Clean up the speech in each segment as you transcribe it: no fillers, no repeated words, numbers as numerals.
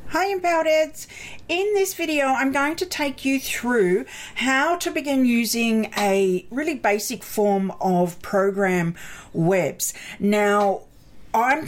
Hi Empowered Eds. In this video I'm going to take you through how to begin using a really basic form of program webs. Now I'm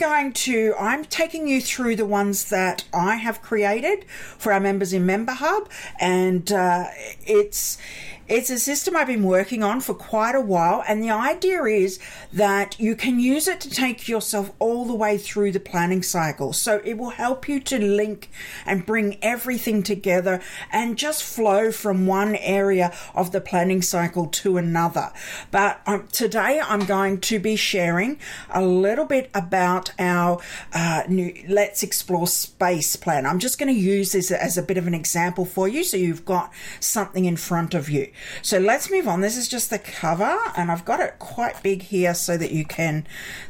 taking you through the ones that I have created for our members in Member Hub, and it's a system I've been working on for quite a while, and the idea is that you can use it to take yourself all the way through the planning cycle. So it will help you to link and bring everything together and just flow from one area of the planning cycle to another. But today I'm going to be sharing a little bit about our new Let's Explore Space plan. I'm just going to use this as a bit of an example for you so you've got something in front of you. So let's move on. This is just the cover, and I've got it quite big here so that you can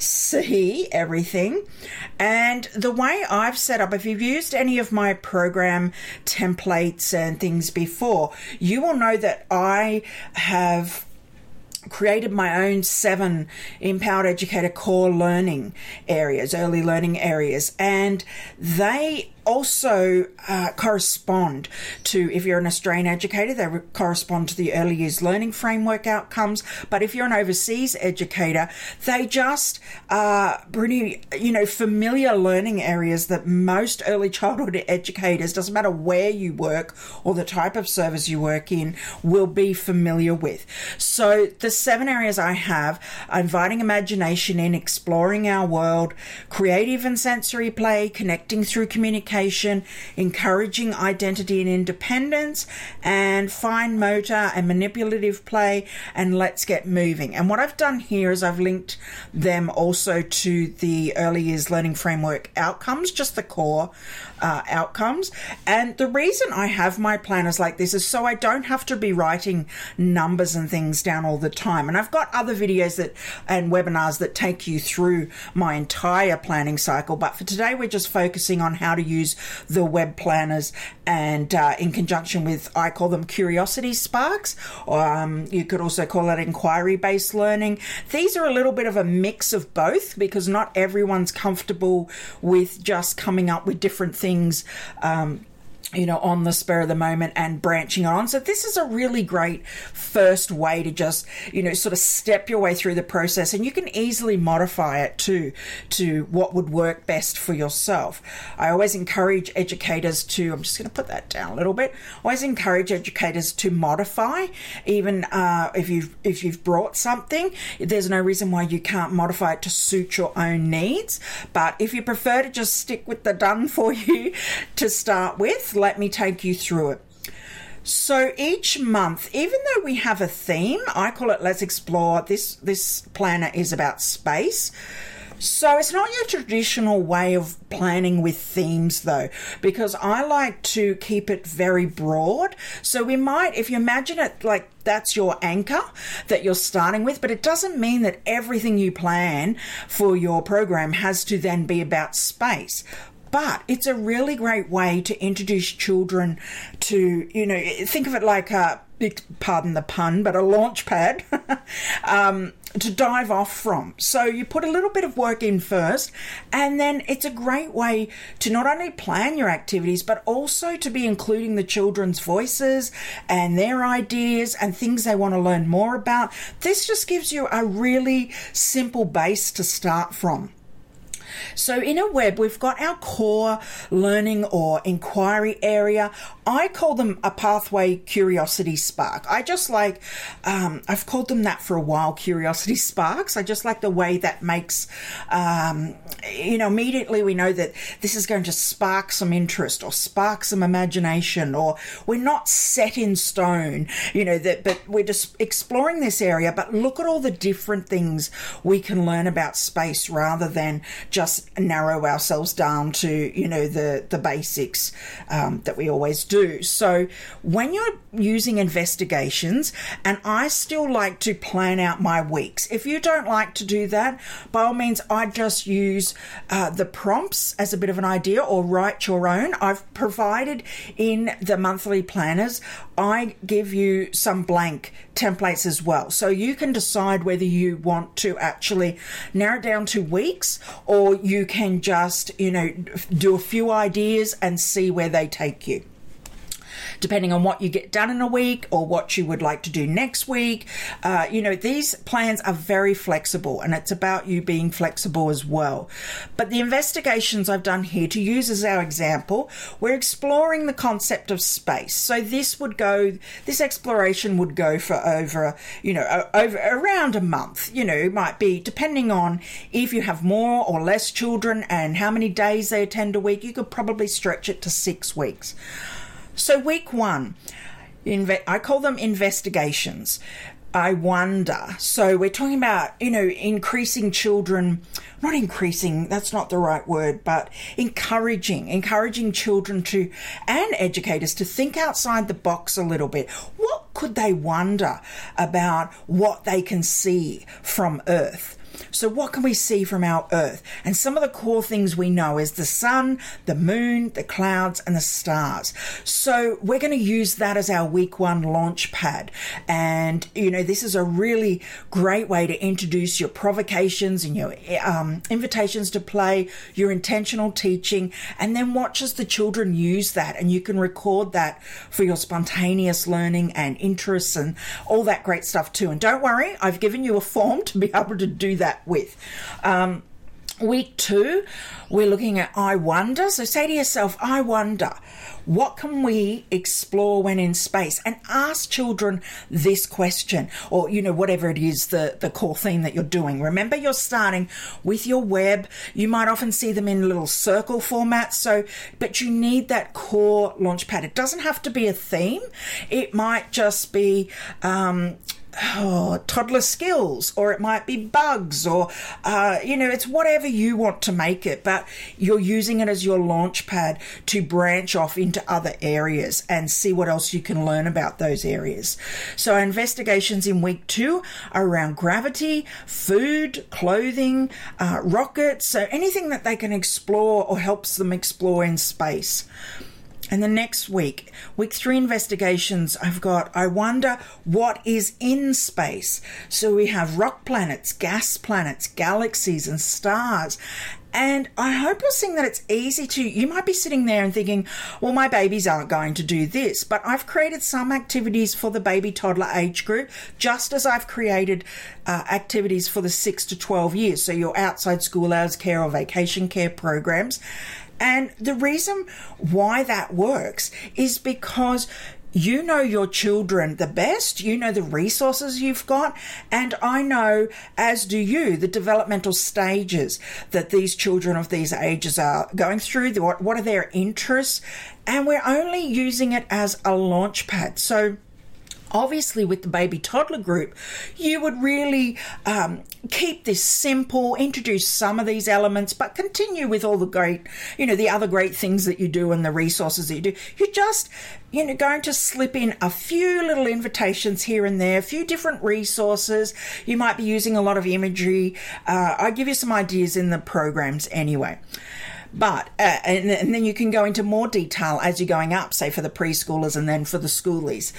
see everything. And the way I've set up, if you've used any of my program templates and things before, you will know that I have created my own 7 Empowered Educator core learning areas, early learning areas, and they also correspond to, if you're an Australian educator, they correspond to the early years learning framework outcomes. But if you're an overseas educator, they just are pretty, familiar learning areas that most early childhood educators, doesn't matter where you work or the type of service you work in, will be familiar with. So the 7 areas I have are inviting imagination in, exploring our world, creative and sensory play, connecting through communication, encouraging identity and independence, and fine motor and manipulative play, and let's get moving. And what I've done here is I've linked them also to the early years learning framework outcomes, just the core outcomes. And the reason I have my planners like this is so I don't have to be writing numbers and things down all the time. And I've got other videos and webinars that take you through my entire planning cycle, but for today we're just focusing on how to use the web planners, and in conjunction with, I call them curiosity sparks, or you could also call it inquiry-based learning. These are a little bit of a mix of both because not everyone's comfortable with just coming up with different things on the spur of the moment and branching on. So this is a really great first way to just, sort of step your way through the process, and you can easily modify it to what would work best for yourself. I always encourage educators to, I'm just going to put that down a little bit, always encourage educators to modify, even if you've brought something, there's no reason why you can't modify it to suit your own needs. But if you prefer to just stick with the done for you to start with, let me take you through it. So each month, even though we have a theme, I call it Let's Explore. This planner is about space. So it's not your traditional way of planning with themes though, because I like to keep it very broad. So we might, if you imagine it like that's your anchor that you're starting with, but it doesn't mean that everything you plan for your program has to then be about space. But it's a really great way to introduce children to, think of it like pardon the pun, but a launch pad to dive off from. So you put a little bit of work in first, and then it's a great way to not only plan your activities, but also to be including the children's voices and their ideas and things they want to learn more about. This just gives you a really simple base to start from. So in a web, we've got our core learning or inquiry area. I call them a pathway curiosity spark. I just like, I've called them that for a while, curiosity sparks. I just like the way that makes, immediately we know that this is going to spark some interest or spark some imagination, or we're not set in stone, but we're just exploring this area, but look at all the different things we can learn about space rather than just narrow ourselves down to, the basics that we always do. So when you're using investigations, and I still like to plan out my weeks. If you don't like to do that, by all means, I just use the prompts as a bit of an idea, or write your own. I've provided in the monthly planners, I give you some blank templates as well. So you can decide whether you want to actually narrow it down to weeks, or or you can just, do a few ideas and see where they take you. Depending on what you get done in a week or what you would like to do next week. These plans are very flexible, and it's about you being flexible as well. But the investigations I've done here, to use as our example, we're exploring the concept of space. So this exploration would go for over around a month. It might be, depending on if you have more or less children and how many days they attend a week, you could probably stretch it to 6 weeks. So week 1, I call them investigations. I wonder. So we're talking about, increasing children, not increasing, that's not the right word, but encouraging children and educators to think outside the box a little bit. What could they wonder about what they can see from Earth? So what can we see from our Earth? And some of the core things we know is the sun, the moon, the clouds, and the stars. So we're going to use that as our week 1 launch pad. And, this is a really great way to introduce your provocations and your invitations to play, your intentional teaching, and then watch as the children use that. And you can record that for your spontaneous learning and interests and all that great stuff too. And don't worry, I've given you a form to be able to do that with. Week 2, we're looking at I wonder. So say to yourself, I wonder, what can we explore when in space? And ask children this question, or, whatever it is, the core theme that you're doing. Remember, you're starting with your web. You might often see them in little circle formats. But you need that core launch pad. It doesn't have to be a theme. It might just be, toddler skills, or it might be bugs, or it's whatever you want to make it, but you're using it as your launch pad to branch off into other areas and see what else you can learn about those areas. So our investigations in week 2 are around gravity, food, clothing, rockets, so anything that they can explore or helps them explore in space. And the next week 3 investigations, I wonder what is in space. So we have rock planets, gas planets, galaxies, and stars. And I hope you're seeing that it's easy you might be sitting there and thinking, well, my babies aren't going to do this. But I've created some activities for the baby toddler age group, just as I've created activities for the 6 to 12 years. So your outside school hours care or vacation care programs. And the reason why that works is because you know your children the best, you know the resources you've got, and I know, as do you, the developmental stages that these children of these ages are going through, what are their interests, and we're only using it as a launch pad. So obviously, with the baby toddler group, you would really keep this simple, introduce some of these elements, but continue with all the great, the other great things that you do and the resources that you do. You're just, going to slip in a few little invitations here and there, a few different resources. You might be using a lot of imagery. I give you some ideas in the programs anyway. But, and then you can go into more detail as you're going up, say for the preschoolers and then for the schoolies.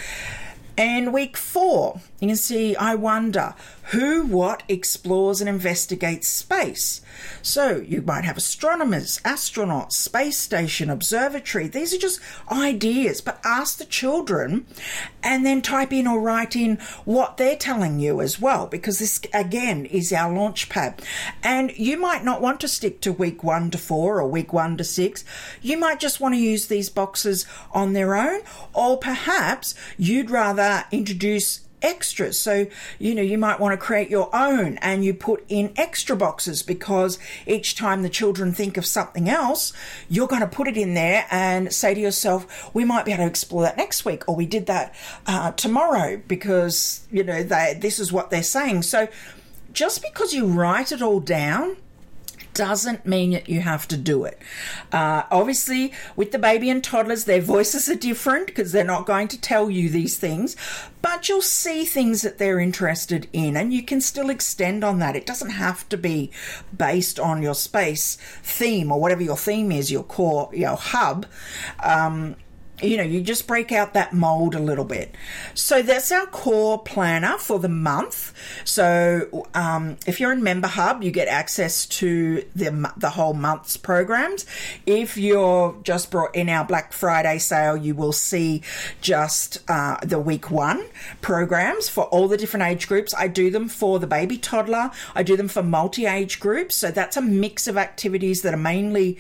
And week 4, you can see, I wonder, who, what explores and investigates space. So you might have astronomers, astronauts, space station, observatory. These are just ideas, but ask the children and then type in or write in what they're telling you as well, because this, again, is our launch pad. And you might not want to stick to week 1 to 4 or week 1 to 6. You might just want to use these boxes on their own, or perhaps you'd rather introduce extras. So, you might want to create your own and you put in extra boxes, because each time the children think of something else, you're going to put it in there and say to yourself, we might be able to explore that next week, or we did that tomorrow, because, this is what they're saying. So just because you write it all down doesn't mean that you have to do it. Obviously, with the baby and toddlers, their voices are different because they're not going to tell you these things, but you'll see things that they're interested in, and you can still extend on that. It doesn't have to be based on your space theme or whatever your theme is, your core, your hub. you just break out that mold a little bit. So that's our core planner for the month. So if you're in Member Hub, you get access to the whole month's programs. If you're just brought in our Black Friday sale, you will see just the week 1 programs for all the different age groups. I do them for the baby toddler. I do them for multi-age groups. So that's a mix of activities that are mainly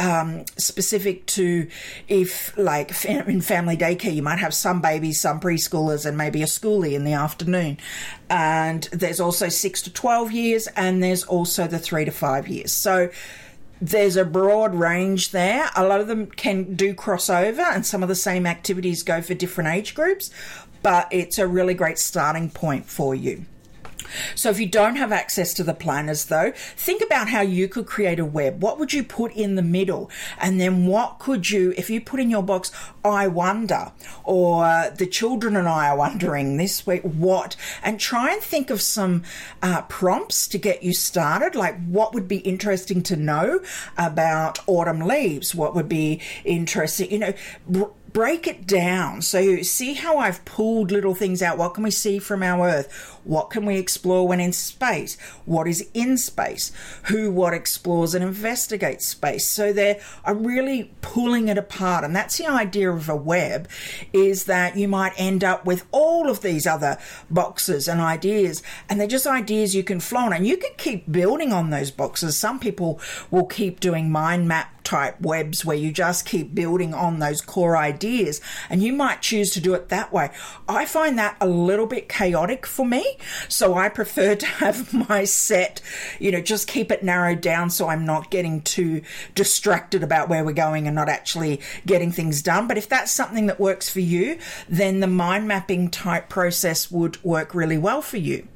specific to, if like in family daycare, you might have some babies, some preschoolers, and maybe a schoolie in the afternoon. And there's also 6 to 12 years, and there's also the 3 to 5 years. So there's a broad range there. A lot of them can do crossover, and some of the same activities go for different age groups, but it's a really great starting point for you. So if you don't have access to the planners, though, think about how you could create a web. What would you put in the middle? And then what could you, if you put in your box, I wonder, or the children and I are wondering this week, what? And try and think of some prompts to get you started, like what would be interesting to know about autumn leaves? What would be interesting, break it down. So see how I've pulled little things out. What can we see from our Earth? What can we explore when in space? What is in space? Who, what explores and investigates space? So they are really pulling it apart. And that's the idea of a web, is that you might end up with all of these other boxes and ideas, and they're just ideas you can flow on. And you could keep building on those boxes. Some people will keep doing mind map type webs where you just keep building on those core ideas, and you might choose to do it that way. I find that a little bit chaotic for me, so I prefer to have my set, just keep it narrowed down so I'm not getting too distracted about where we're going and not actually getting things done. But if that's something that works for you, then the mind mapping type process would work really well for you.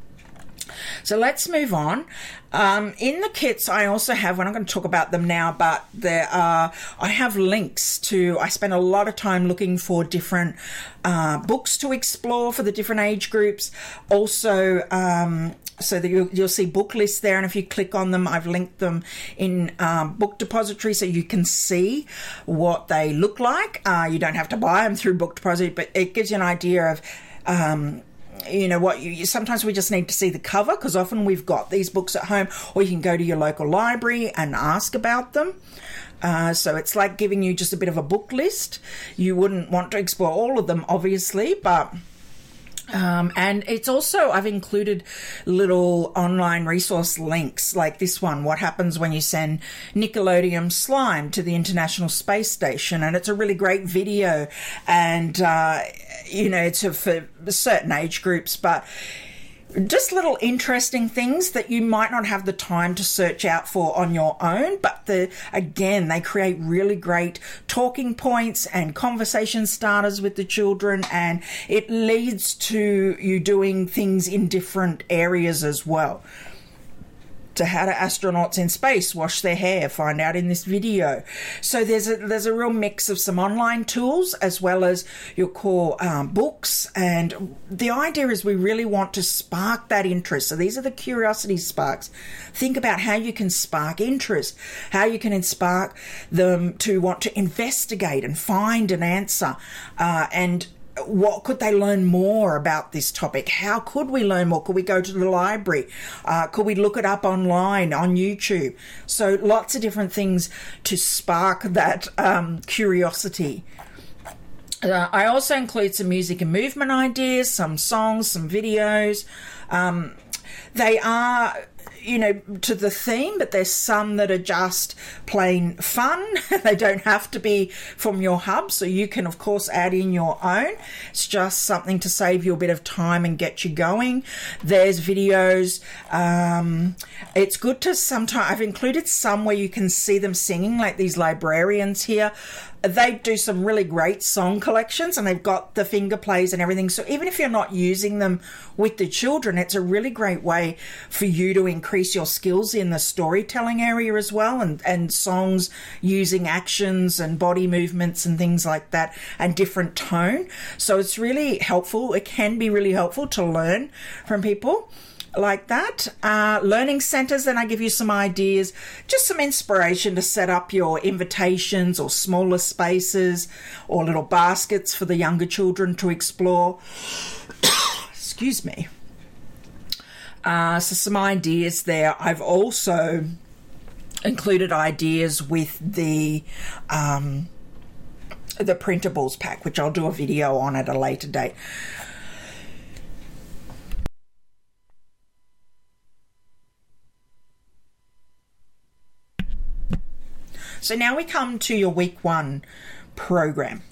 So let's move on. In the kits, I also have, we're not going to talk about them now, but I have links to, I spend a lot of time looking for different books to explore for the different age groups. Also, so that you'll see book lists there, and if you click on them, I've linked them in Book Depository so you can see what they look like. You don't have to buy them through Book Depository, but it gives you an idea of sometimes we just need to see the cover, because often we've got these books at home, or you can go to your local library and ask about them. So it's like giving you just a bit of a book list. You wouldn't want to explore all of them, obviously, but and it's also, I've included little online resource links like this one, What Happens When You Send Nickelodeon Slime to the International Space Station. And it's a really great video, and, it's for certain age groups, but just little interesting things that you might not have the time to search out for on your own, but again, they create really great talking points and conversation starters with the children, and it leads to you doing things in different areas as well. To how do astronauts in space wash their hair, find out in this video. So there's a real mix of some online tools as well as your core books, and the idea is we really want to spark that interest. So these are the curiosity sparks. Think about how you can spark interest, how you can spark them to want to investigate and find an answer, and what could they learn more about this topic? How could we learn more? Could we go to the library? Could we look it up online on YouTube? So lots of different things to spark that curiosity. I also include some music and movement ideas, some songs, some videos. They are to the theme, but there's some that are just plain fun. They don't have to be from your hub, so you can of course add in your own. It's just something to save you a bit of time and get you going. There's videos. It's good to sometimes, I've included some where you can see them singing, like these librarians here. They do some really great song collections, and they've got the finger plays and everything. So even if you're not using them with the children, it's a really great way for you to increase your skills in the storytelling area as well, and songs using actions and body movements and things like that, and different tone. So it's really helpful. It can be really helpful to learn from people. like that. Learning centers, then I give you some ideas, just some inspiration to set up your invitations or smaller spaces or little baskets for the younger children to explore. Excuse me. So some ideas there. I've also included ideas with the printables pack, which I'll do a video on at a later date. So now we come to your week 1 program.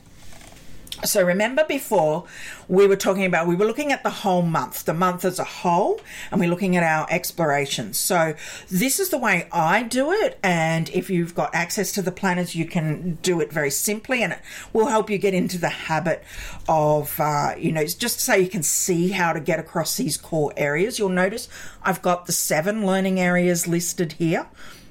So remember before we were looking at the whole month, the month as a whole, and we're looking at our explorations. So this is the way I do it. And if you've got access to the planners, you can do it very simply, and it will help you get into the habit of, just so you can see how to get across these core areas. You'll notice I've got the 7 learning areas listed here.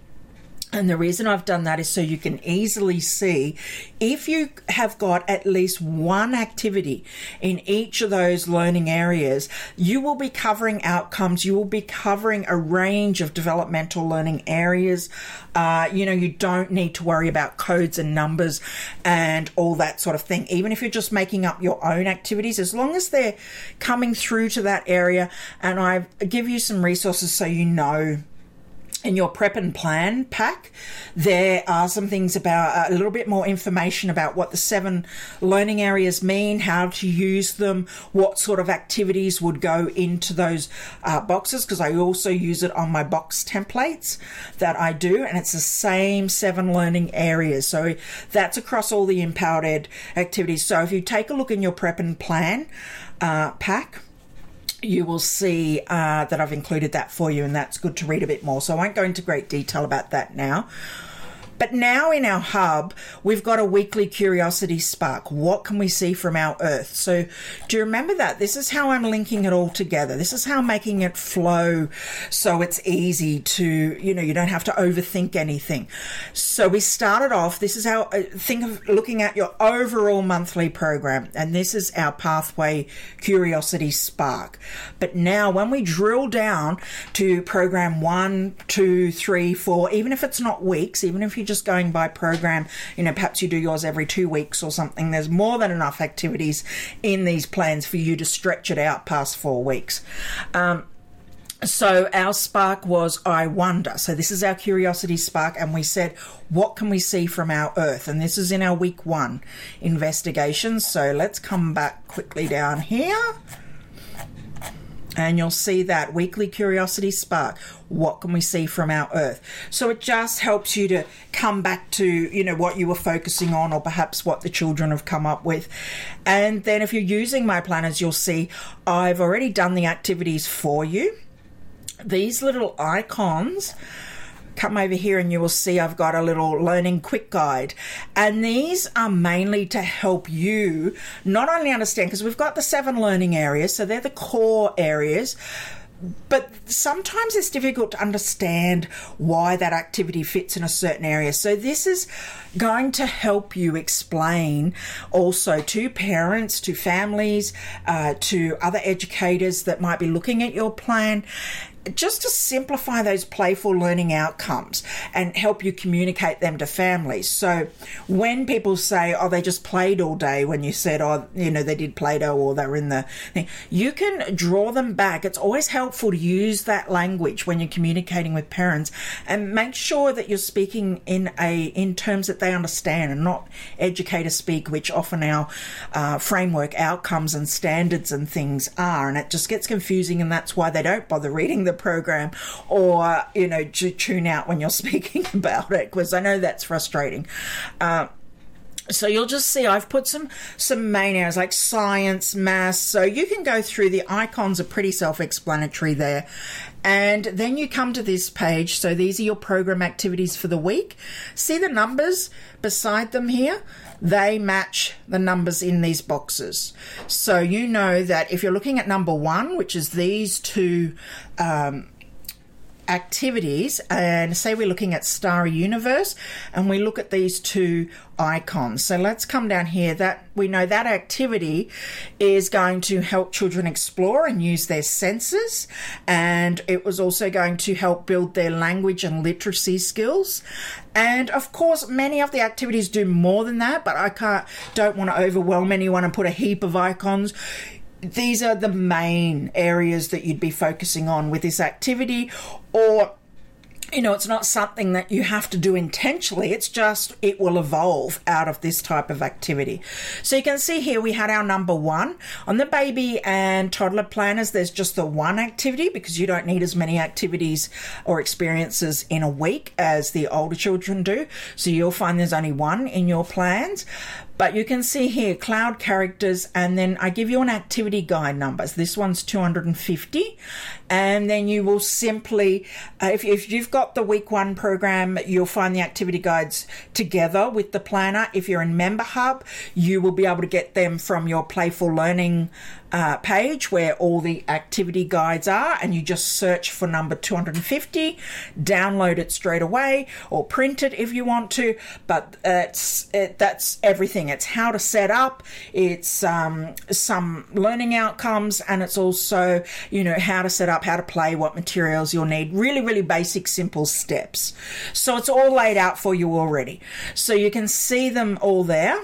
And the reason I've done that is so you can easily see if you have got at least one activity in each of those learning areas, you will be covering outcomes. You will be covering a range of developmental learning areas. You don't need to worry about codes and numbers and all that sort of thing. Even if you're just making up your own activities, as long as they're coming through to that area, and I give you some resources so you know. In your prep and plan pack, there are some things about a little bit more information about what the 7 learning areas mean, how to use them, what sort of activities would go into those boxes, because I also use it on my box templates that I do, and it's the same 7 learning areas. So that's across all the Empowered Ed activities. So if you take a look in your prep and plan pack, you will see that I've included that for you, and that's good to read a bit more. So I won't go into great detail about that now. But now in our hub, we've got a weekly curiosity spark. What can we see from our Earth? So do you remember that? This is how I'm linking it all together. This is how I'm making it flow so it's easy to, you don't have to overthink anything. So we started off, this is how, think of looking at your overall monthly program, and this is our pathway curiosity spark. But now when we drill down to program 1, 2, 3, 4, even if it's not weeks, even if you just going by program, perhaps you do yours every 2 weeks or something, there's more than enough activities in these plans for you to stretch it out past 4 weeks. So our spark was I wonder. So this is our curiosity spark, and we said, what can we see from our Earth? And this is in our week 1 investigation. So let's come back quickly down here. And you'll see that weekly curiosity spark. What can we see from our Earth? So it just helps you to come back to, what you were focusing on, or perhaps what the children have come up with. And then if you're using my planners, you'll see I've already done the activities for you. These little icons, come over here and you will see I've got a little learning quick guide, and these are mainly to help you not only understand, because we've got the 7 learning areas, so they're the core areas, but sometimes it's difficult to understand why that activity fits in a certain area. So this is going to help you explain also to parents, to families, to other educators that might be looking at your plan, just to simplify those playful learning outcomes and help you communicate them to families. So when people say, they just played all day, when you said, they did Play-Doh or they were in the thing, you can draw them back. It's always helpful to use that language when you're communicating with parents, and make sure that you're speaking in terms that they understand, and not educator speak, which often our framework outcomes and standards and things are, and it just gets confusing, and that's why they don't bother reading the program, or tune out when you're speaking about it, because I know that's frustrating. So you'll just see I've put some main areas like science, maths, so you can go through. The icons are pretty self-explanatory there. And then you come to this page. So these are your program activities for the week. See the numbers beside them here? They match the numbers in these boxes. So you know that if you're looking at number 1, which is these 2 activities, and say we're looking at Starry Universe, and we look at these two icons. So let's come down here. That we know that activity is going to help children explore and use their senses, and it was also going to help build their language and literacy skills. And of course, many of the activities do more than that, but I don't want to overwhelm anyone and put a heap of icons. These are the main areas that you'd be focusing on with this activity, or it's not something that you have to do intentionally. It's just it will evolve out of this type of activity. So you can see here we had our number 1. On the baby and toddler planners, there's just the one activity because you don't need as many activities or experiences in a week as the older children do. So you'll find there's only one in your plans. But you can see here, cloud characters, and then I give you an activity guide numbers. This one's 250. And then you will simply, if you've got the week 1 program, you'll find the activity guides together with the planner. If you're in Member Hub, you will be able to get them from your Playful Learning page where all the activity guides are, and you just search for number 250, download it straight away, or print it if you want to. But that's everything. It's how to set up, it's some learning outcomes, and it's also how to set up, how to play, what materials you'll need. Really, really basic, simple steps. So it's all laid out for you already. So you can see them all there,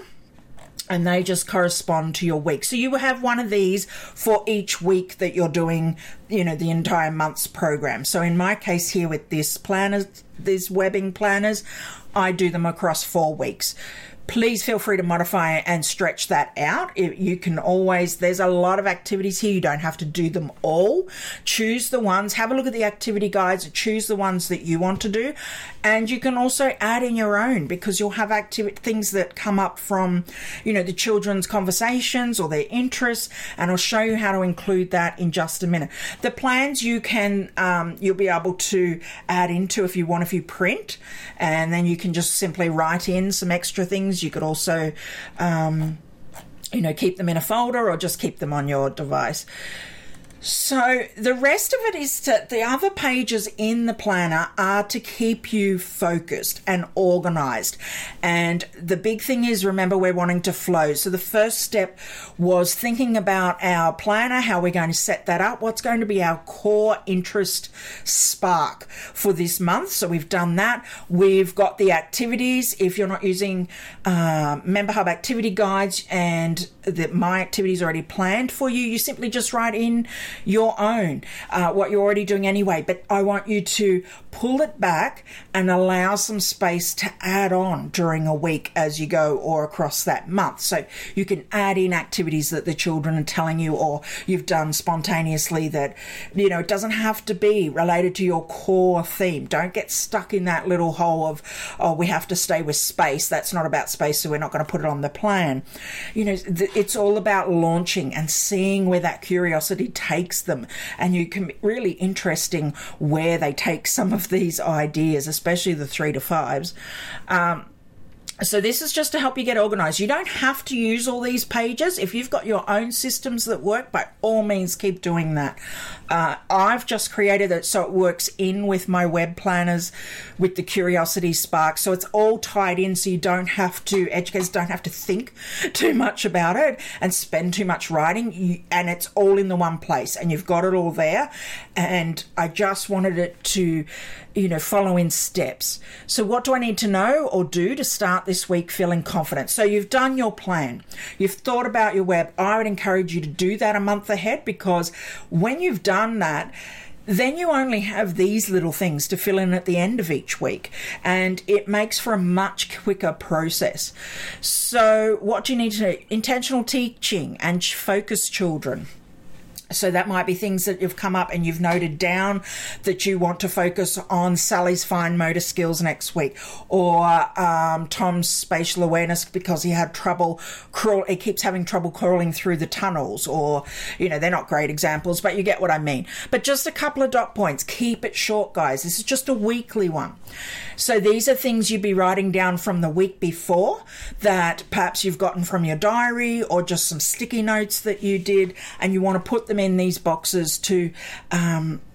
and they just correspond to your week. So you will have one of these for each week that you're doing, the entire month's program. So in my case here with this planner, these webbing planners, I do them across 4 weeks. Please feel free to modify and stretch that out. You can always, there's a lot of activities here. You don't have to do them all. Choose the ones, have a look at the activity guides, choose the ones that you want to do. And you can also add in your own, because you'll have things that come up from, the children's conversations or their interests. And I'll show you how to include that in just a minute. The plans you'll be able to add into if you print, and then you can just simply write in some extra things. You could also, keep them in a folder or just keep them on your device. So the rest of it is the other pages in the planner are to keep you focused and organized. And the big thing is, remember, we're wanting to flow. So the first step was thinking about our planner, how we're going to set that up, what's going to be our core interest spark for this month. So we've done that. We've got the activities. If you're not using Member Hub activity guides and my activities already planned for you, you simply just write in your own, what you're already doing anyway. But I want you to pull it back and allow some space to add on during a week as you go or across that month. So you can add in activities that the children are telling you or you've done spontaneously that, it doesn't have to be related to your core theme. Don't get stuck in that little hole of, we have to stay with space. That's not about space, so we're not going to put it on the plan. It's all about launching and seeing where that curiosity takes them, and you can be really interesting where they take some of these ideas, especially the 3 to 5s. So this is just to help you get organized. You don't have to use all these pages. If you've got your own systems that work, by all means, keep doing that. I've just created it so it works in with my web planners with the Curiosity Spark. So it's all tied in, so educators don't have to think too much about it and spend too much writing. And it's all in the one place, and you've got it all there. And I just wanted it to, follow in steps. So what do I need to know or do to start this week feeling confident? So you've done your plan. You've thought about your web. I would encourage you to do that a month ahead, because when you've done that, then you only have these little things to fill in at the end of each week, and it makes for a much quicker process. So what do you need to do? Intentional teaching and focus children. So that might be things that you've come up and you've noted down that you want to focus on Sally's fine motor skills next week, or Tom's spatial awareness because he had trouble he keeps having trouble crawling through the tunnels, or, they're not great examples, but you get what I mean. But just a couple of dot points. Keep it short, guys. This is just a weekly one. So these are things you'd be writing down from the week before that perhaps you've gotten from your diary or just some sticky notes that you did, and you want to put them in these boxes to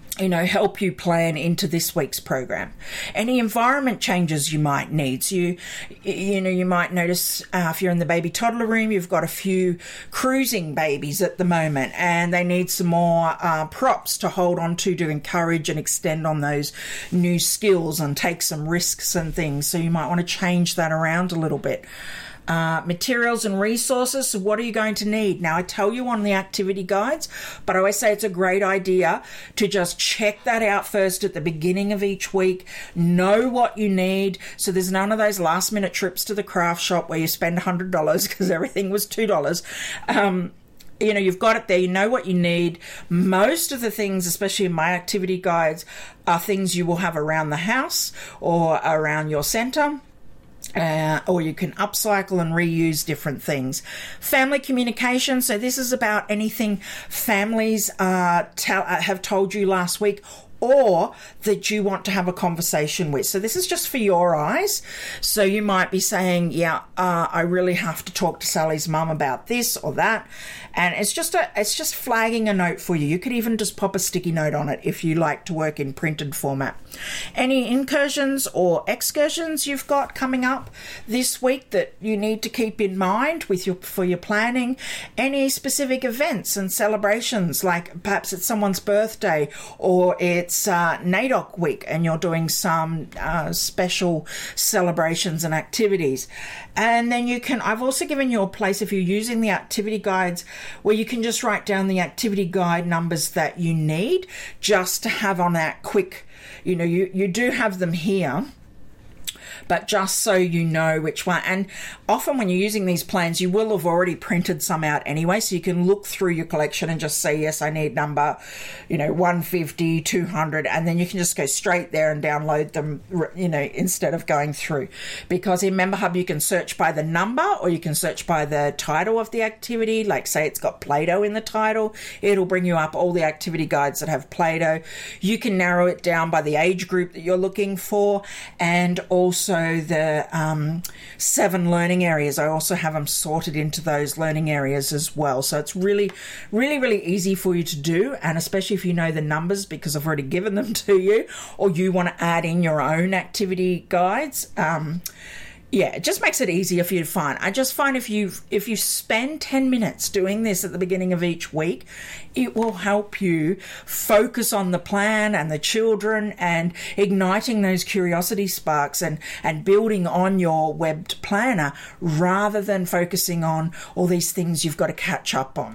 help you plan into this week's program. Any environment changes you might need. So you might notice if you're in the baby toddler room, you've got a few cruising babies at the moment, and they need some more props to hold on to encourage and extend on those new skills and take some risks and things. So you might want to change that around a little bit. Materials and resources. So what are you going to need? Now, I tell you on the activity guides, but I always say it's a great idea to just check that out first at the beginning of each week. Know what you need. So there's none of those last minute trips to the craft shop where you spend $100 because everything was $2. You've got it there. You know what you need. Most of the things, especially in my activity guides, are things you will have around the house or around your centre. Or you can upcycle and reuse different things. Family communication. So this is about anything families have told you last week or that you want to have a conversation with. So this is just for your eyes. So you might be saying, I really have to talk to Sally's mum about this or that. And it's just flagging a note for you. You could even just pop a sticky note on it if you like to work in printed format. Any incursions or excursions you've got coming up this week that you need to keep in mind for your planning. Any specific events and celebrations, like perhaps it's someone's birthday or it's NAIDOC week and you're doing some special celebrations and activities. And then I've also given you a place, if you're using the activity guides, where you can just write down the activity guide numbers that you need just to have on that quick, you do have them here, but just so you know which one. And often when you're using these plans, you will have already printed some out anyway, so you can look through your collection and just say, yes, I need number 150, 200, and then you can just go straight there and download them, instead of going through. Because in Member Hub, you can search by the number or you can search by the title of the activity. Like say it's got Play-Doh in the title, it'll bring you up all the activity guides that have Play-Doh. You can narrow it down by the age group that you're looking for, and also the 7 learning areas. I also have them sorted into those learning areas as well. So it's really, really, really easy for you to do, and especially if you know the numbers because I've already given them to you, or you want to add in your own activity guides. It just makes it easier for you to find. I just find if you spend 10 minutes doing this at the beginning of each week, it will help you focus on the plan and the children and igniting those curiosity sparks and building on your webbed planner rather than focusing on all these things you've got to catch up on.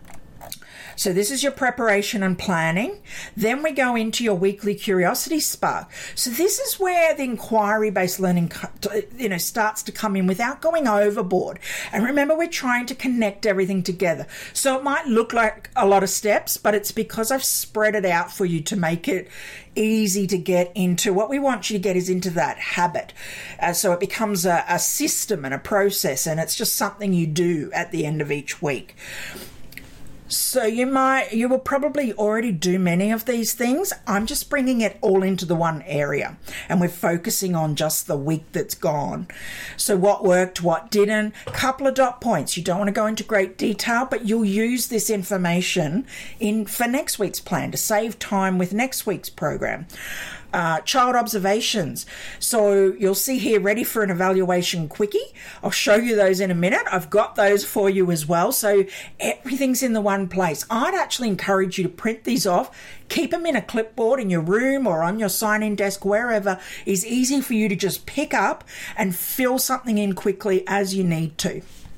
So this is your preparation and planning. Then we go into your weekly curiosity spark. So this is where the inquiry-based learning, starts to come in without going overboard. And remember, we're trying to connect everything together. So it might look like a lot of steps, but it's because I've spread it out for you to make it easy to get into. What we want you to get is into that habit. So it becomes a system and a process, and it's just something you do at the end of each week. So you will probably already do many of these things. I'm just bringing it all into the one area, and we're focusing on just the week that's gone. So what worked, what didn't, couple of dot points. You don't want to go into great detail, but you'll use this information for next week's plan to save time with next week's program. Child observations. So you'll see here, ready for an evaluation quickie. I'll show you those in a minute. I've got those for you as well. So everything's in the one place. I'd actually encourage you to print these off, keep them in a clipboard in your room or on your sign-in desk, wherever is easy for you to just pick up and fill something in quickly as you need to.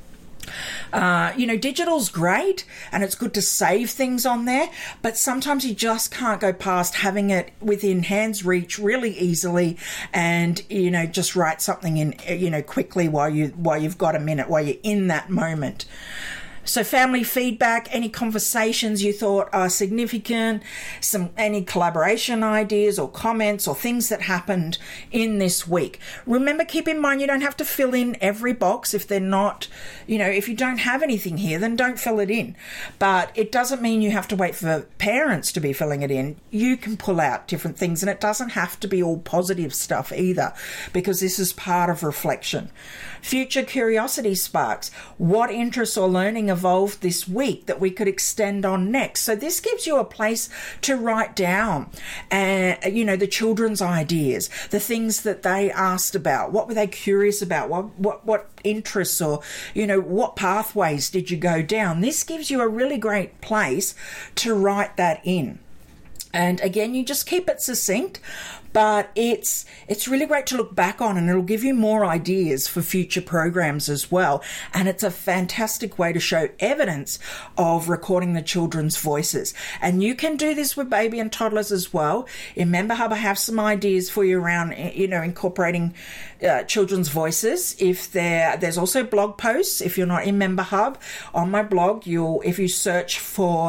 Digital's great and it's good to save things on there, but sometimes you just can't go past having it within hand's reach really easily and, just write something in, quickly while you've got a minute, while you're in that moment. So family feedback, any conversations you thought are significant, any collaboration ideas or comments or things that happened in this week. Remember, keep in mind, you don't have to fill in every box if they're not, if you don't have anything here, then don't fill it in. But it doesn't mean you have to wait for parents to be filling it in. You can pull out different things, and it doesn't have to be all positive stuff either, because this is part of reflection. Future curiosity sparks. What interests or learning evolved this week that we could extend on next. So this gives you a place to write down, the children's ideas, the things that they asked about, what were they curious about, what interests, or, what pathways did you go down. This gives you a really great place to write that in. And again, you just keep it succinct, but it's really great to look back on, and it'll give you more ideas for future programs as well. And it's a fantastic way to show evidence of recording the children's voices. And you can do this with baby and toddlers as well. In Member Hub, I have some ideas for you around, incorporating children's voices. If there's also blog posts. If you're not in Member Hub, on my blog, if you search for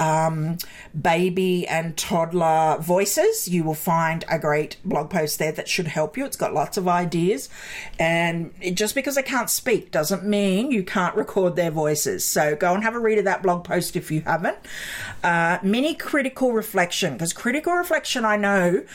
baby and toddler voices, you will find a great blog post there that should help you. It's got lots of ideas, and just because they can't speak doesn't mean you can't record their voices. So go and have a read of that blog post if you haven't. Mini critical reflection, because critical reflection, I know,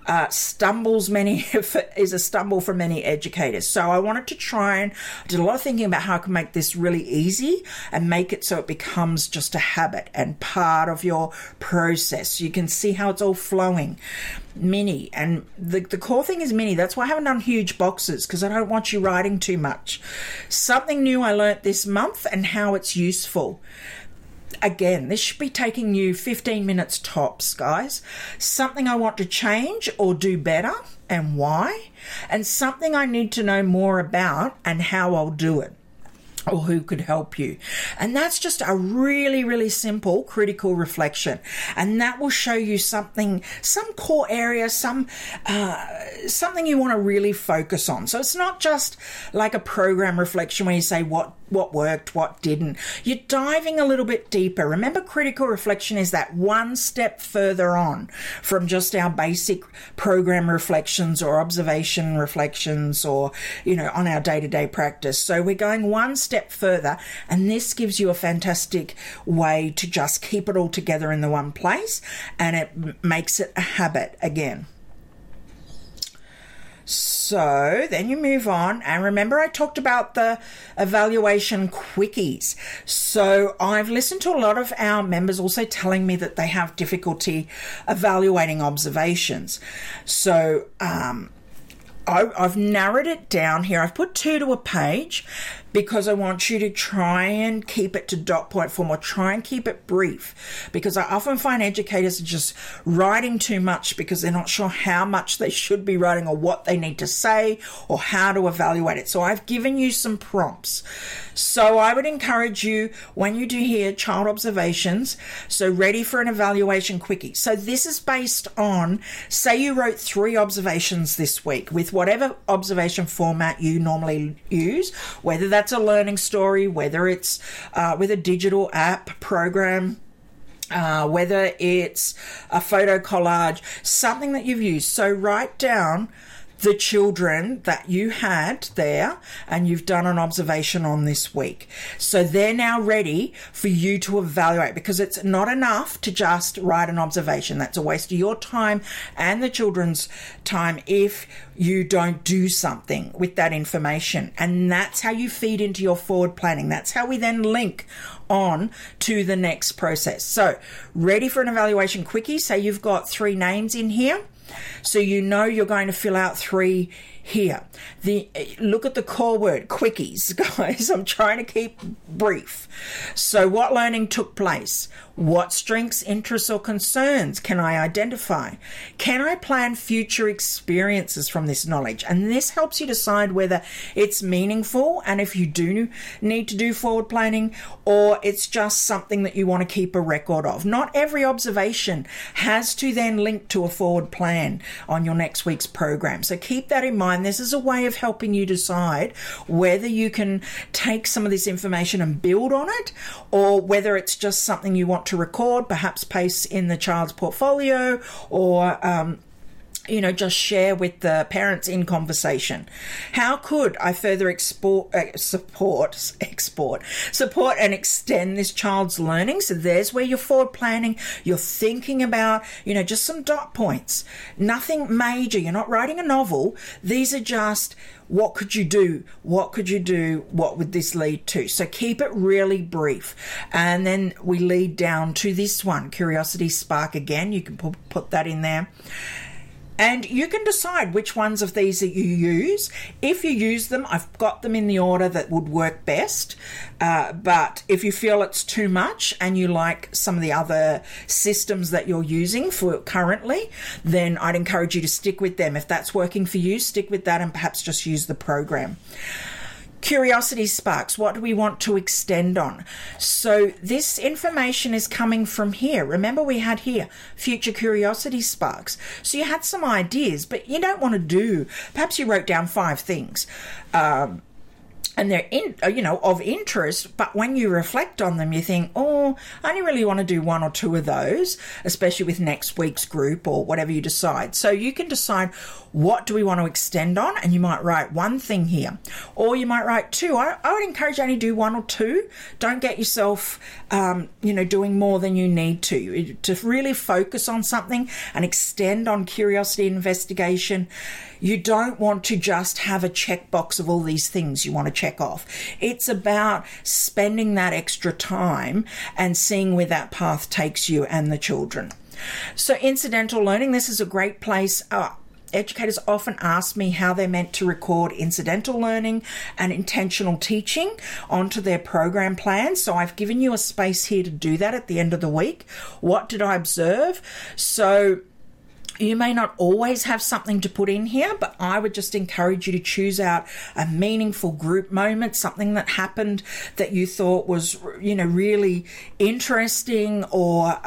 is a stumble for many educators. So I wanted to try and did a lot of thinking about how I can make this really easy and make it so it becomes just a habit and part of your process. You can see how it's all flowing. Mini, and the core thing is mini. That's why I haven't done huge boxes, because I don't want you writing too much. Something new I learnt this month and how it's useful. Again, this should be taking you 15 minutes tops, guys. Something I want to change or do better and why, and something I need to know more about and how I'll do it, or who could help you. And that's just a really, really simple critical reflection. And that will show you some core area, something you want to really focus on. So it's not just like a program reflection where you say what worked, what didn't. You're diving a little bit deeper. Remember, critical reflection is that one step further on from just our basic program reflections or observation reflections or, on our day-to-day practice. So we're going one step further, and this gives you a fantastic way to just keep it all together in the one place, and it makes it a habit again. So then you move on, and remember I talked about the evaluation quickies. So I've listened to a lot of our members also telling me that they have difficulty evaluating observations. So I've narrowed it down here. I've put 2 to a page because I want you to try and keep it to dot point form, or try and keep it brief, because I often find educators are just writing too much because they're not sure how much they should be writing or what they need to say or how to evaluate it. So I've given you some prompts. So I would encourage you, when you do hear child observations, so ready for an evaluation quickie. So this is based on, say you wrote 3 observations this week with whatever observation format you normally use, whether that's a learning story, whether it's with a digital app program, whether it's a photo collage, something that you've used. So write down the children that you had there and you've done an observation on this week. So they're now ready for you to evaluate, because it's not enough to just write an observation. That's a waste of your time and the children's time if you don't do something with that information. And that's how you feed into your forward planning. That's how we then link on to the next process. So ready for an evaluation quickie. Say you've got 3 names in here. So you're going to fill out 3 here. Look at the core word, quickies, guys. I'm trying to keep brief. So what learning took place? What strengths, interests, or concerns can I identify? Can I plan future experiences from this knowledge? And this helps you decide whether it's meaningful and if you do need to do forward planning, or it's just something that you want to keep a record of. Not every observation has to then link to a forward plan on your next week's program. So keep that in mind. This is a way of helping you decide whether you can take some of this information and build on it, or whether it's just something you want to record, perhaps paste in the child's portfolio, or just share with the parents in conversation. How could I further support and extend this child's learning? So there's where you're forward planning. You're thinking about, just some dot points. Nothing major. You're not writing a novel. These are just, what could you do? What could you do? What would this lead to? So keep it really brief. And then we lead down to this one, Curiosity Spark again. You can put that in there. And you can decide which ones of these that you use. If you use them, I've got them in the order that would work best. But if you feel it's too much and you like some of the other systems that you're using for currently, then I'd encourage you to stick with them. If that's working for you, stick with that and perhaps just use the program. Curiosity Sparks, what do we want to extend on? So this information is coming from here. Remember we had here, Future Curiosity Sparks. So you had some ideas, but you don't want to do, perhaps you wrote down 5 things. And they're of interest, but when you reflect on them, you think, I only really want to do 1 or 2 of those, especially with next week's group or whatever you decide. So you can decide, what do we want to extend on? And you might write 1 thing here, or you might write 2. I would encourage you only do 1 or 2. Don't get yourself, doing more than you need to really focus on something and extend on curiosity and investigation. You don't want to just have a checkbox of all these things you want to check off. It's about spending that extra time and seeing where that path takes you and the children. So incidental learning, this is a great place. Educators often ask me how they're meant to record incidental learning and intentional teaching onto their program plans. So I've given you a space here to do that at the end of the week. What did I observe? So you may not always have something to put in here, but I would just encourage you to choose out a meaningful group moment, something that happened that you thought was, really interesting or,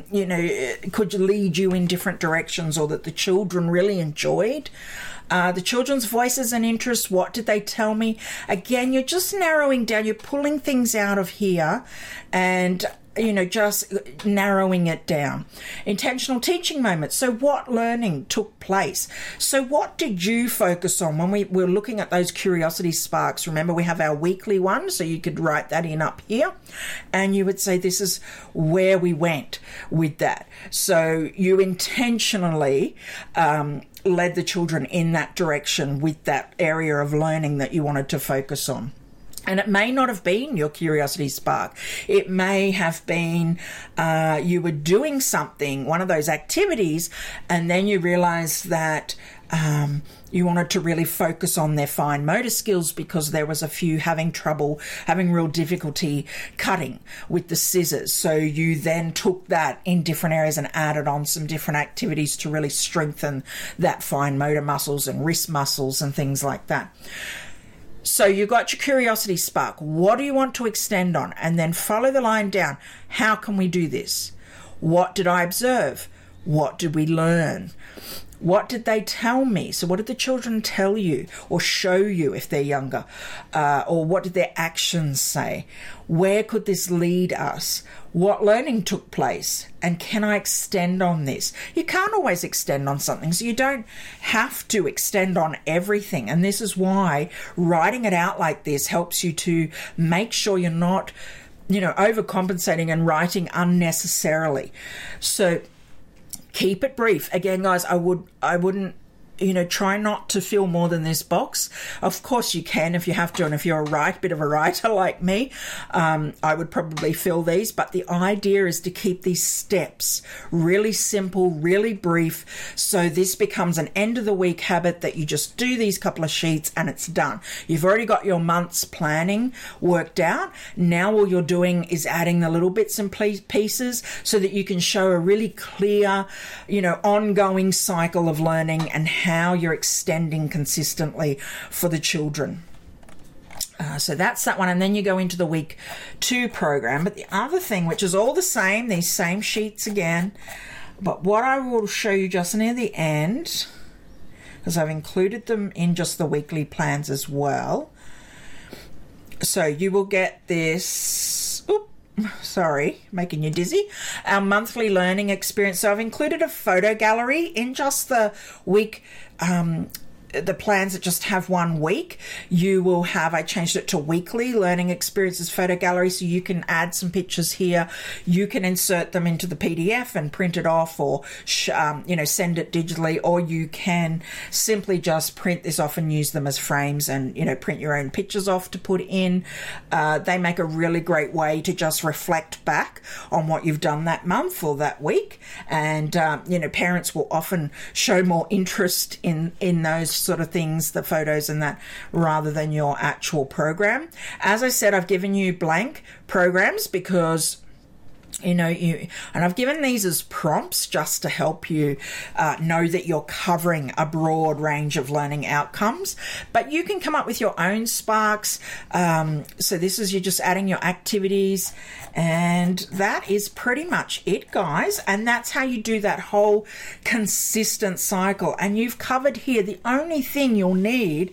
could lead you in different directions, or that the children really enjoyed. The children's voices and interests, what did they tell me? Again, you're just narrowing down, you're pulling things out of here and just narrowing it down. Intentional teaching moments. So what learning took place? So what did you focus on when we were looking at those curiosity sparks? Remember, we have our weekly one, so you could write that in up here, and you would say, this is where we went with that. So you intentionally led the children in that direction with that area of learning that you wanted to focus on. And it may not have been your curiosity spark. It may have been you were doing something, one of those activities, and then you realized that you wanted to really focus on their fine motor skills because there was a few having real difficulty cutting with the scissors. So you then took that in different areas and added on some different activities to really strengthen that fine motor muscles and wrist muscles and things like that. So you got your curiosity spark. What do you want to extend on? And then follow the line down. How can we do this? What did I observe? What did we learn? What did they tell me? So what did the children tell you or show you if they're younger? Or what did their actions say? Where could this lead us? What learning took place? And can I extend on this? You can't always extend on something, so you don't have to extend on everything. And this is why writing it out like this helps you to make sure you're not, overcompensating and writing unnecessarily. So keep it brief. Again, guys, I wouldn't, try not to fill more than this box. Of course you can if you have to, and if you're a bit of a writer like me, I would probably fill these, but the idea is to keep these steps really simple, really brief, so this becomes an end of the week habit that you just do these couple of sheets and it's done. You've already got your month's planning worked out. Now all you're doing is adding the little bits and pieces so that you can show a really clear, ongoing cycle of learning and how you're extending consistently for the children. So that's that one. And then you go into the week 2 program. But the other thing, which is all the same, these same sheets again, but what I will show you just near the end, because I've included them in just the weekly plans as well. So you will get this, sorry, making you dizzy. Our monthly learning experience. So I've included a photo gallery in just the week, the plans that just have 1 week. You will have, I changed it to weekly learning experiences photo gallery, so you can add some pictures here. You can insert them into the PDF and print it off, or send it digitally, or you can simply just print this off and use them as frames, and print your own pictures off to put in. They make a really great way to just reflect back on what you've done that month or that week, and parents will often show more interest in those sort of things, the photos and that, rather than your actual program. As I said, I've given you blank programs because and I've given these as prompts just to help you know that you're covering a broad range of learning outcomes. But you can come up with your own sparks. So this is, you're just adding your activities, and that is pretty much it, guys. And that's how you do that whole consistent cycle. And you've covered here, the only thing you'll need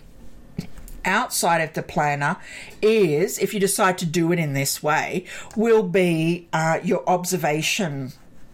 outside of the planner is, if you decide to do it in this way, will be your observation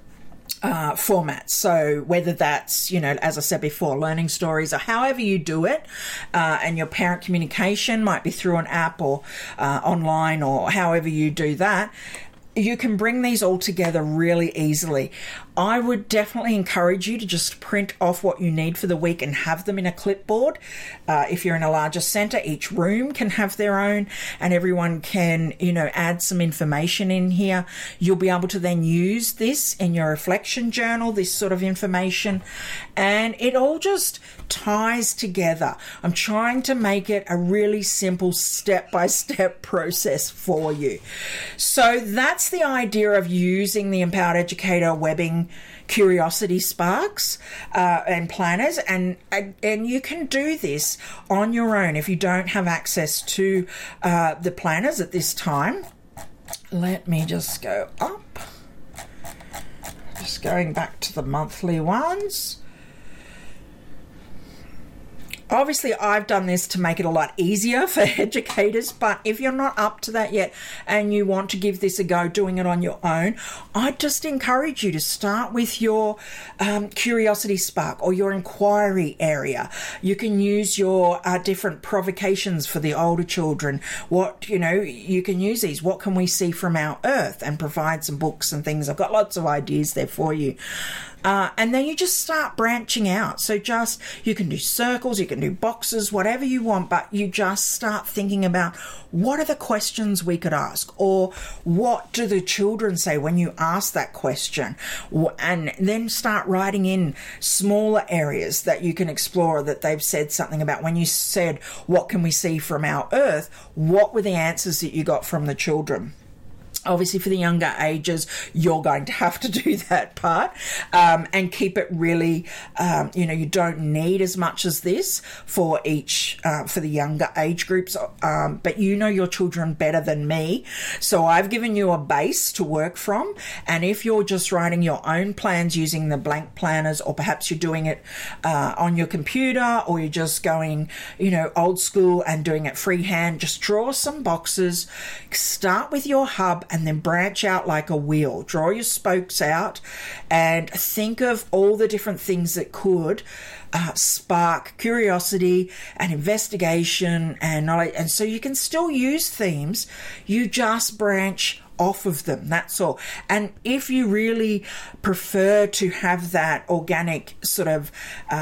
format. So whether that's, as I said before, learning stories, or however you do it, and your parent communication might be through an app or online, or however you do that, you can bring these all together really easily. I would definitely encourage you to just print off what you need for the week and have them in a clipboard. If you're in a larger centre, each room can have their own, and everyone can, add some information in here. You'll be able to then use this in your reflection journal, this sort of information, and it all just ties together. I'm trying to make it a really simple step-by-step process for you. So that's the idea of using the Empowered Educator webbing curiosity sparks and planners, and you can do this on your own if you don't have access to the planners at this time. Let me just go up, just going back to the monthly ones. Obviously, I've done this to make it a lot easier for educators, but if you're not up to that yet and you want to give this a go, doing it on your own, I'd just encourage you to start with your curiosity spark or your inquiry area. You can use your different provocations for the older children. You can use these. What can we see from our earth? And provide some books and things. I've got lots of ideas there for you. And then you just start branching out. So you can do circles, you can do boxes, whatever you want, but you just start thinking about, what are the questions we could ask? Or what do the children say when you ask that question? And then start writing in smaller areas that you can explore that they've said something about. When you said, what can we see from our earth? What were the answers that you got from the children? Obviously, for the younger ages, you're going to have to do that part and keep it really, you don't need as much as this for for the younger age groups, but your children better than me. So I've given you a base to work from. And if you're just writing your own plans using the blank planners, or perhaps you're doing it on your computer, or you're just going, old school and doing it freehand, just draw some boxes, start with your hub, and then branch out like a wheel. Draw your spokes out and think of all the different things that could spark curiosity and investigation and knowledge. And so you can still use themes, you just branch off of them, that's all. And if you really prefer to have that organic sort of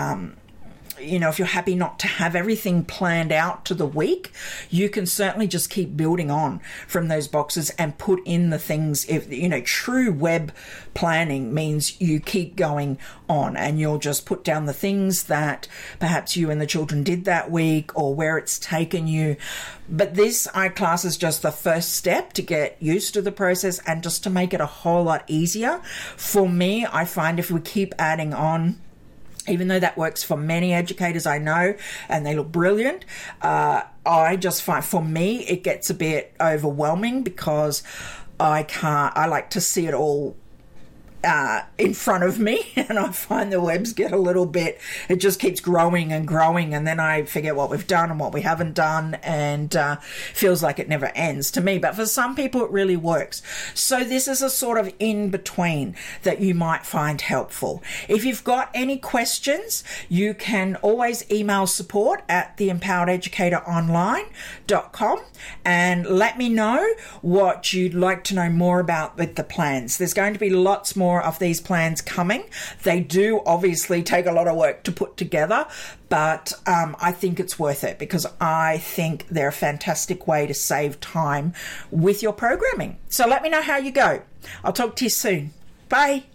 if you're happy not to have everything planned out to the week, you can certainly just keep building on from those boxes and put in the things. If true web planning means you keep going on, and you'll just put down the things that perhaps you and the children did that week, or where it's taken you. But this iClass is just the first step to get used to the process and just to make it a whole lot easier. For me, I find if we keep adding on, even though that works for many educators I know, and they look brilliant, I just find, for me, it gets a bit overwhelming because I like to see it all in front of me, and I find the webs get a little bit, it just keeps growing and growing, and then I forget what we've done and what we haven't done, and feels like it never ends to me. But for some people it really works. So this is a sort of in between that you might find helpful. If you've got any questions, you can always email support@theempowerededucatoronline.com and let me know what you'd like to know more about with the plans. There's going to be lots more of these plans coming. They do obviously take a lot of work to put together, but I think it's worth it because I think they're a fantastic way to save time with your programming. So let me know how you go. I'll talk to you soon. Bye.